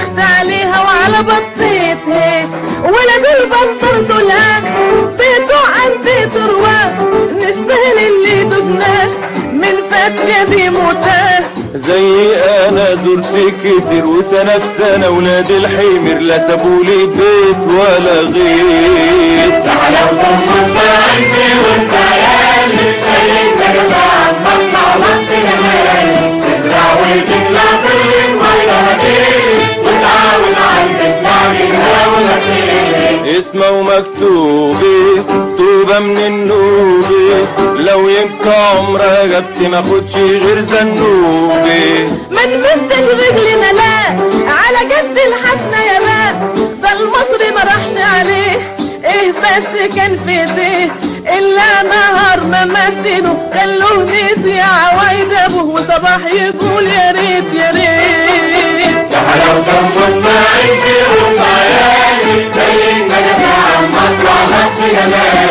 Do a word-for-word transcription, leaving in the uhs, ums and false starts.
بخت عليها وعلى بطيتها ولد البنطر دولها بيته عن بيت رواه نشبه للي دبناه من فترة بيموتاه. زي انا درت كتير وسنة في سنة ولاد الحمير لا سابولي بيت ولا غير. يا حلاوة مستعدي وانت عيالي خليك جماعة مطلع وقت جمالي تزرع وتطلع كل المية هتيجي وتعاون عندك نعملها ونخيلي. اسمه مكتوبي طوبة من النوبي لو يبقى عمرها جبت ما خدش غير ذنوبي. ما نمدش رجلنا لا على جد الحسنة يا ما ده المصري ما راحش عليه ايه بس كان في ايديه الا نهار ما مدنه خلوه نسي عوايد ابوه وصباح يقول يا ريت يا ريت. يا حلاوة مستعدي وانت عيالي زي ما جماعة مطلع مط جمالي